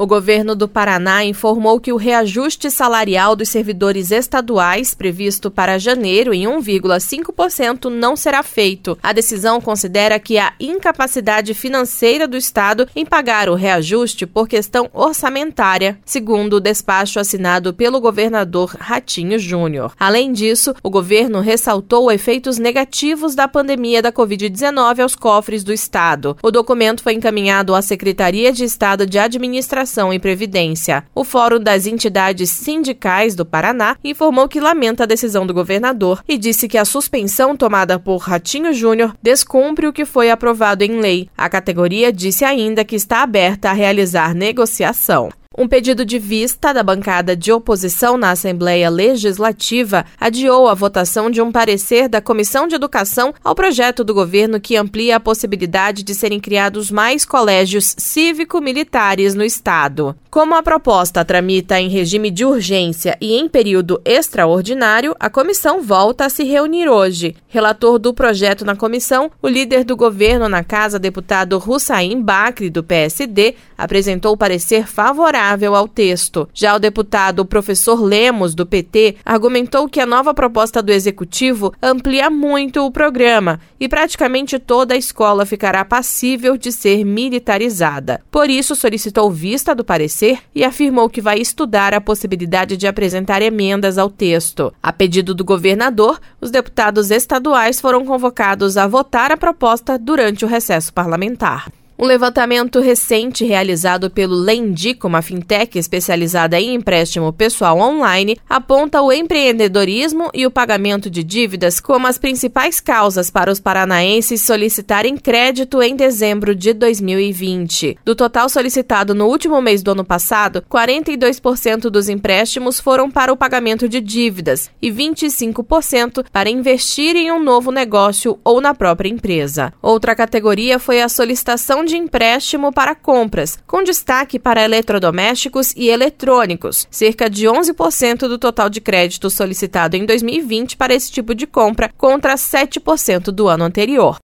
O governo do Paraná informou que o reajuste salarial dos servidores estaduais, previsto para janeiro em 1,5%, não será feito. A decisão considera que há incapacidade financeira do Estado em pagar o reajuste por questão orçamentária, segundo o despacho assinado pelo governador Ratinho Júnior. Além disso, o governo ressaltou efeitos negativos da pandemia da Covid-19 aos cofres do Estado. O documento foi encaminhado à Secretaria de Estado de Administração e Previdência. O Fórum das Entidades Sindicais do Paraná informou que lamenta a decisão do governador e disse que a suspensão tomada por Ratinho Júnior descumpre o que foi aprovado em lei. A categoria disse ainda que está aberta a realizar negociação. Um pedido de vista da bancada de oposição na Assembleia Legislativa adiou a votação de um parecer da Comissão de Educação ao projeto do governo que amplia a possibilidade de serem criados mais colégios cívico-militares no Estado. Como a proposta tramita em regime de urgência e em período extraordinário, a comissão volta a se reunir hoje. Relator do projeto na comissão, o líder do governo na Casa, deputado Hussain Bacri, do PSD, apresentou parecer favorável ao texto. Já o deputado professor Lemos, do PT, argumentou que a nova proposta do Executivo amplia muito o programa e praticamente toda a escola ficará passível de ser militarizada. Por isso, solicitou vista do parecer e afirmou que vai estudar a possibilidade de apresentar emendas ao texto. A pedido do governador, os deputados estaduais foram convocados a votar a proposta durante o recesso parlamentar. Um levantamento recente realizado pelo Lendico, uma fintech especializada em empréstimo pessoal online, aponta o empreendedorismo e o pagamento de dívidas como as principais causas para os paranaenses solicitarem crédito em dezembro de 2020. Do total solicitado no último mês do ano passado, 42% dos empréstimos foram para o pagamento de dívidas e 25% para investir em um novo negócio ou na própria empresa. Outra categoria foi a solicitação de empréstimo para compras, com destaque para eletrodomésticos e eletrônicos, cerca de 11% do total de crédito solicitado em 2020 para esse tipo de compra, contra 7% do ano anterior.